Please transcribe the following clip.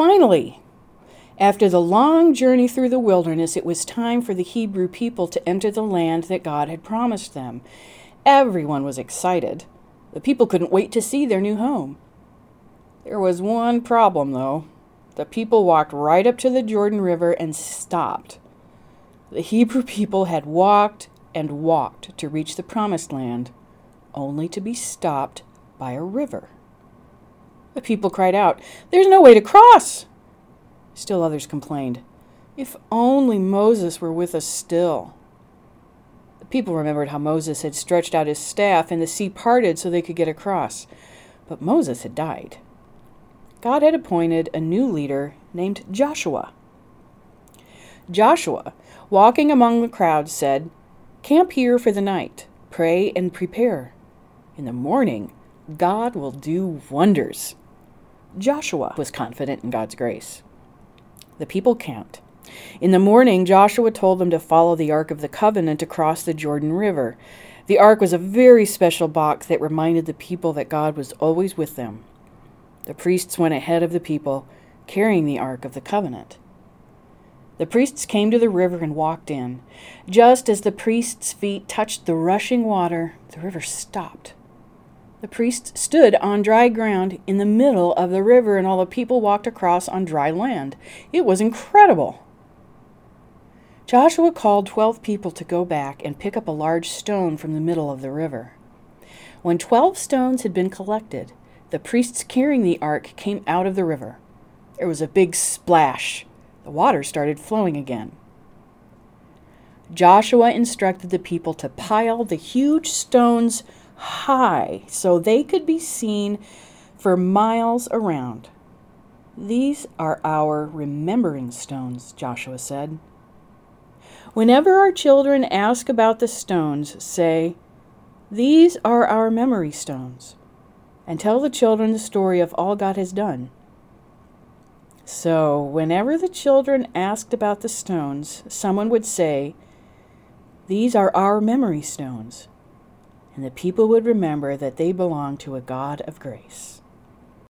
Finally, after the long journey through the wilderness, it was time for the Hebrew people to enter the land that God had promised them. Everyone was excited. The people couldn't wait to see their new home. There was one problem, though. The people walked right up to the Jordan River and stopped. The Hebrew people had walked and walked to reach the promised land, only to be stopped by a river. The people cried out, "There's no way to cross!" Still others complained, "If only Moses were with us still." The people remembered how Moses had stretched out his staff and the sea parted so they could get across. But Moses had died. God had appointed a new leader named Joshua. Joshua, walking among the crowd, said, "Camp here for the night, pray and prepare. In the morning, God will do wonders." Joshua was confident in God's grace. The people camped. In the morning, Joshua told them to follow the Ark of the Covenant across the Jordan River. The Ark was a very special box that reminded the people that God was always with them. The priests went ahead of the people, carrying the Ark of the Covenant. The priests came to the river and walked in. Just as the priests' feet touched the rushing water, the river stopped. The priests stood on dry ground in the middle of the river, and all the people walked across on dry land. It was incredible. Joshua called 12 people to go back and pick up a large stone from the middle of the river. When 12 stones had been collected, the priests carrying the ark came out of the river. There was a big splash. The water started flowing again. Joshua instructed the people to pile the huge stones high so they could be seen for miles around. "These are our remembering stones," Joshua said. "Whenever our children ask about the stones, say, 'These are our memory stones,' and tell the children the story of all God has done." So, whenever the children asked about the stones, someone would say, "These are our memory stones," and the people would remember that they belong to a God of grace.